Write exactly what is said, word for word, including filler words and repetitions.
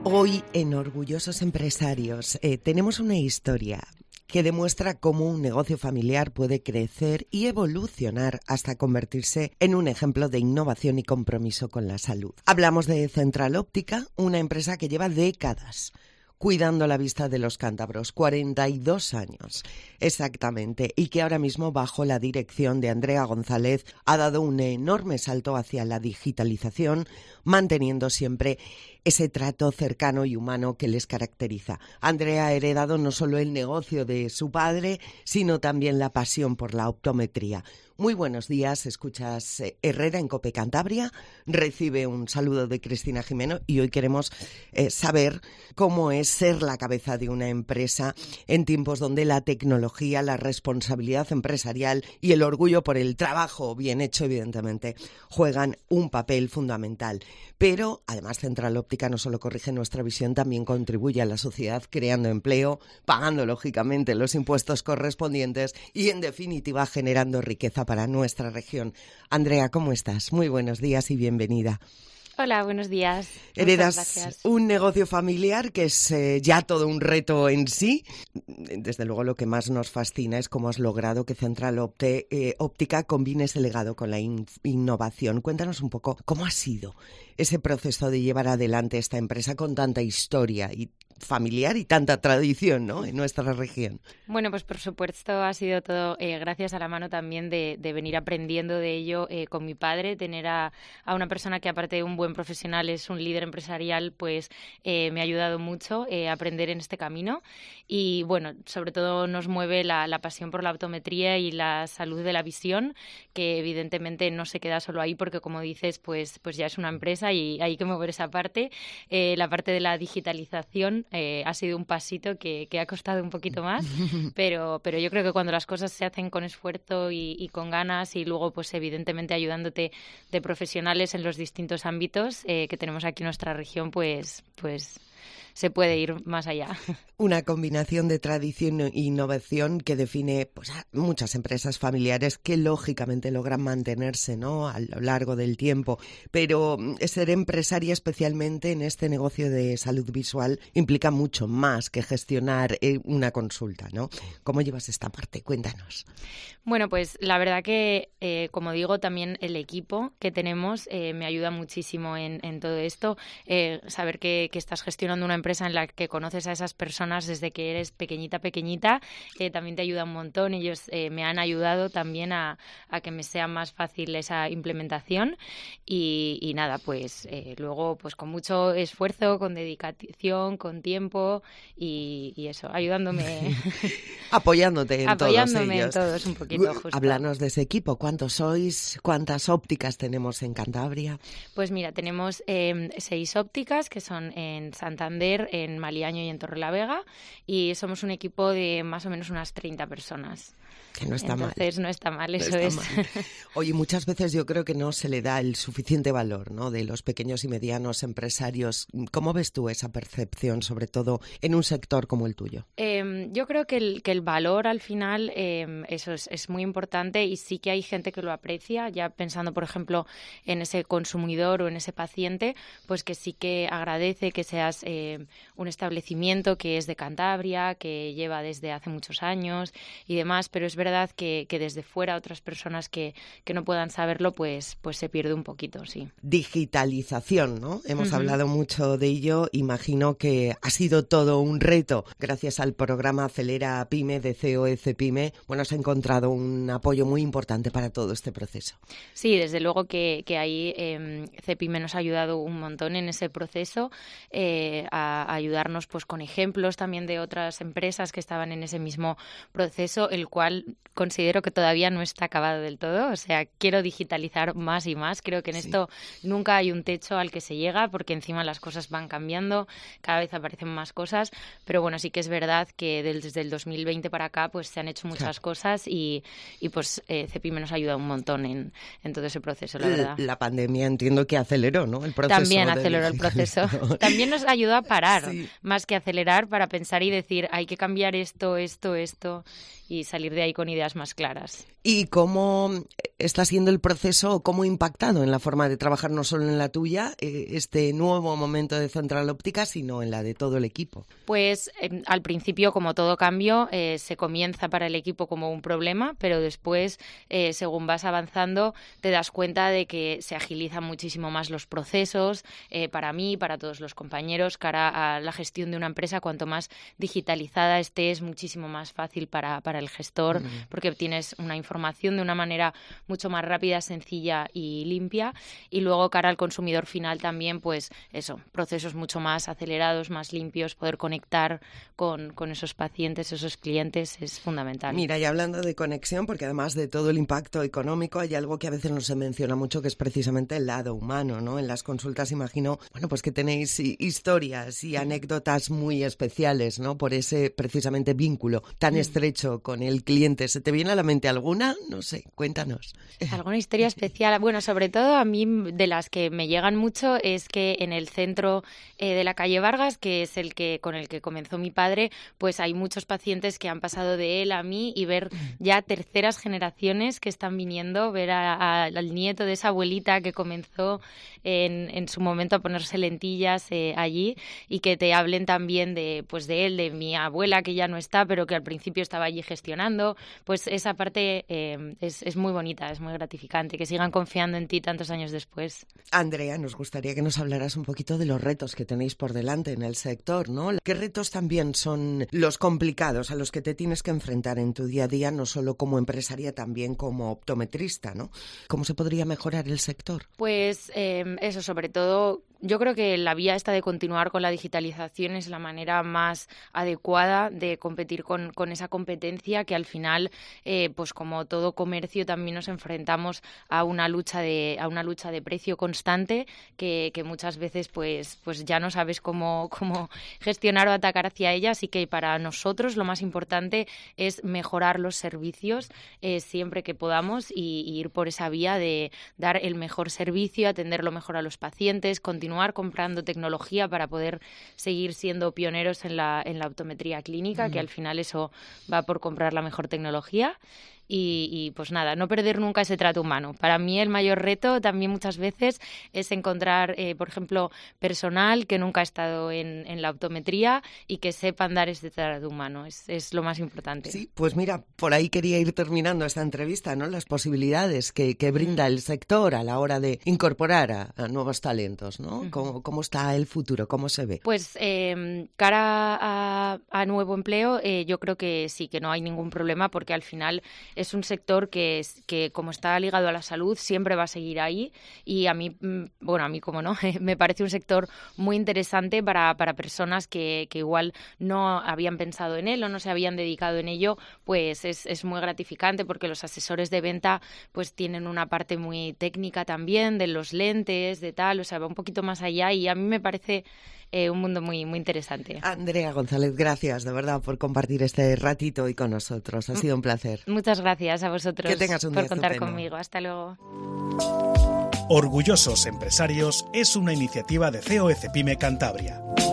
Hoy en Orgullosos Empresarios eh, tenemos una historia que demuestra cómo un negocio familiar puede crecer y evolucionar hasta convertirse en un ejemplo de innovación y compromiso con la salud. Hablamos de Central Óptica, una empresa que lleva décadas cuidando la vista de los cántabros, cuarenta y dos años exactamente, y que ahora mismo bajo la dirección de Andrea González ha dado un enorme salto hacia la digitalización, manteniendo siempre ese trato cercano y humano que les caracteriza. Andrea ha heredado no solo el negocio de su padre, sino también la pasión por la optometría. Muy buenos días, escuchas Herrera en COPE Cantabria, recibe un saludo de Cristina Jimeno y hoy queremos eh, saber cómo es ser la cabeza de una empresa en tiempos donde la tecnología, la responsabilidad empresarial y el orgullo por el trabajo bien hecho, evidentemente, juegan un papel fundamental. Pero, además, Central Óptica no solo corrige nuestra visión, también contribuye a la sociedad creando empleo, pagando, lógicamente, los impuestos correspondientes y, en definitiva, generando riqueza para nuestra región. Andrea, ¿cómo estás? Muy buenos días y bienvenida. Hola, buenos días. Heredas un negocio familiar que es eh, ya todo un reto en sí. Desde luego lo que más nos fascina es cómo has logrado que Central Opte, eh, Óptica combine ese legado con la in- innovación. Cuéntanos un poco cómo ha sido ese proceso de llevar adelante esta empresa con tanta historia y familiar y tanta tradición, ¿no?, en nuestra región. Bueno, pues por supuesto ha sido todo eh, gracias a la mano también de, de venir aprendiendo de ello eh, con mi padre, tener a, a una persona que aparte de un buen profesional es un líder empresarial, pues eh, me ha ayudado mucho eh, a aprender en este camino y bueno, sobre todo nos mueve la, la pasión por la optometría y la salud de la visión, que evidentemente no se queda solo ahí porque como dices, pues, pues ya es una empresa y hay que mover esa parte, eh, la parte de la digitalización. Eh, ha sido un pasito que, que ha costado un poquito más, pero, pero yo creo que cuando las cosas se hacen con esfuerzo y, y con ganas y luego pues evidentemente ayudándote de profesionales en los distintos ámbitos eh, que tenemos aquí en nuestra región, pues, pues se puede ir más allá. Una combinación de tradición e innovación que define pues, a muchas empresas familiares que lógicamente logran mantenerse, ¿no?, a lo largo del tiempo. Pero ser empresaria, especialmente en este negocio de salud visual, implica mucho más que gestionar eh, una consulta, ¿no? ¿Cómo llevas esta parte? Cuéntanos. Bueno, pues la verdad que, eh, como digo, también el equipo que tenemos eh, me ayuda muchísimo en, en todo esto. Eh, saber que, que estás gestionando una empresa en la que conoces a esas personas desde que eres pequeñita, pequeñita, eh, también te ayuda un montón. Ellos eh, me han ayudado también a, a que me sea más fácil esa implementación y, y nada, pues eh, luego pues con mucho esfuerzo, con dedicación, con tiempo y, y eso, ayudándome. Apoyándote en Apoyándome todos ellos. en todos un poquito, justo. Háblanos de ese equipo. ¿Cuántos sois? ¿Cuántas ópticas tenemos en Cantabria? Pues mira, tenemos eh, seis ópticas que son en Santander, en Maliaño y en Torrelavega y somos un equipo de más o menos unas treinta personas. Que no está Entonces, mal. Entonces no está mal, eso no está es. Mal. Oye, muchas veces yo creo que no se le da el suficiente valor, ¿no?, de los pequeños y medianos empresarios. ¿Cómo ves tú esa percepción, sobre todo en un sector como el tuyo? Eh, yo creo que el, que el valor al final, eh, eso es, es muy importante y sí que hay gente que lo aprecia, ya pensando, por ejemplo, en ese consumidor o en ese paciente, pues que sí que agradece que seas eh, un establecimiento que es de Cantabria, que lleva desde hace muchos años y demás, pero es verdad que, que desde fuera otras personas que, que no puedan saberlo, pues, pues se pierde un poquito, sí. Digitalización, ¿no? Hemos Uh-huh. hablado mucho de ello. Imagino que ha sido todo un reto. Gracias al programa Acelera Pyme de C O E Cepyme, bueno, se ha encontrado un apoyo muy importante para todo este proceso. Sí, desde luego que, que ahí eh, Cepyme nos ha ayudado un montón en ese proceso, eh, a, a ayudarnos pues con ejemplos también de otras empresas que estaban en ese mismo proceso, el cual considero que todavía no está acabado del todo. O sea, quiero digitalizar más y más. Creo que en sí. esto nunca hay un techo al que se llega porque encima las cosas van cambiando, cada vez aparecen más cosas, pero bueno, sí que es verdad que desde el dos mil veinte para acá pues se han hecho muchas claro. cosas y, y pues eh, Cepyme nos ha ayudado un montón en, en todo ese proceso, la verdad. La pandemia entiendo que aceleró, ¿no?, el proceso. También aceleró el proceso. También nos ayudó a parar, sí. más que acelerar, para pensar y decir, hay que cambiar esto, esto, esto y salir de ahí con ideas más claras. ¿Y cómo está siendo el proceso, cómo ha impactado en la forma de trabajar, no solo en la tuya, eh, este nuevo momento de Central Óptica, sino en la de todo el equipo? Pues eh, al principio, como todo cambio, eh, se comienza para el equipo como un problema, pero después, eh, según vas avanzando, te das cuenta de que se agilizan muchísimo más los procesos, eh, para mí, para todos los compañeros, cara a la gestión de una empresa. Cuanto más digitalizada esté, es muchísimo más fácil para, para el gestor, mm. porque obtienes una información de una manera mucho más rápida, sencilla y limpia. Y luego, cara al consumidor final también, pues eso, procesos mucho más acelerados, más limpios, poder conectar con, con esos pacientes, esos clientes, es fundamental. Mira, y hablando de conexión, porque además de todo el impacto económico, hay algo que a veces no se menciona mucho, que es precisamente el lado humano, ¿no? En las consultas imagino, bueno, pues que tenéis historias y anécdotas muy especiales, ¿no? Por ese precisamente vínculo tan estrecho con el cliente. ¿Se te viene a la mente alguna? No sé, cuéntanos. ¿Alguna historia especial? Bueno, sobre todo a mí, de las que me llegan mucho, es que en el centro eh, de la calle Vargas, que es el que con el que comenzó mi padre, pues hay muchos pacientes que han pasado de él a mí, y ver ya terceras generaciones que están viniendo, ver a, a, al nieto de esa abuelita que comenzó en, en su momento a ponerse lentillas eh, allí, y que te hablen también de, pues de él, de mi abuela, que ya no está, pero que al principio estaba allí gestionando. Pues esa parte eh, es, es muy bonita, es muy gratificante, que sigan confiando en ti tantos años después. Andrea, nos gustaría que nos hablaras un poquito de los retos que tenéis por delante en el sector, ¿no? ¿Qué retos también son los complicados a los que te tienes que enfrentar en tu día a día, no solo como empresaria, también como optometrista, ¿no? ¿Cómo se podría mejorar el sector? Pues eh, eso, sobre todo, yo creo que la vía esta de continuar con la digitalización es la manera más adecuada de competir con, con esa competencia, que al final, eh, pues como todo comercio, también nos enfrentamos a una lucha de a una lucha de precio constante, que, que muchas veces pues pues ya no sabes cómo, cómo gestionar o atacar hacia ella. Así que para nosotros lo más importante es mejorar los servicios eh, siempre que podamos, y, y ir por esa vía de dar el mejor servicio, atender lo mejor a los pacientes, continuar comprando tecnología para poder seguir siendo pioneros en la, en la optometría clínica, mm. que al final eso va por comprar la mejor tecnología. Y, y pues nada, no perder nunca ese trato humano. Para mí el mayor reto también muchas veces es encontrar, eh, por ejemplo, personal que nunca ha estado en, en la optometría y que sepan dar ese trato humano. Es, es lo más importante. Sí, pues mira, por ahí quería ir terminando esta entrevista, ¿no? Las posibilidades que, que brinda el sector a la hora de incorporar a, a nuevos talentos, ¿no? Uh-huh. ¿Cómo, ¿Cómo está el futuro? ¿Cómo se ve? Pues eh, cara a, a nuevo empleo, eh, yo creo que sí, que no hay ningún problema, porque al final es un sector que, es, que como está ligado a la salud, siempre va a seguir ahí, y a mí, bueno, a mí como no, me parece un sector muy interesante para, para personas que, que igual no habían pensado en él o no se habían dedicado en ello. Pues es, es muy gratificante, porque los asesores de venta pues tienen una parte muy técnica también, de los lentes, de tal, o sea, va un poquito más allá, y a mí me parece Eh, un mundo muy muy interesante. Andrea González, gracias de verdad por compartir este ratito hoy con nosotros. Ha sido un placer. Muchas gracias a vosotros que tengas un por día contar estupendo. conmigo. Hasta luego. Orgullosos Empresarios es una iniciativa de C O E CEPIME Cantabria.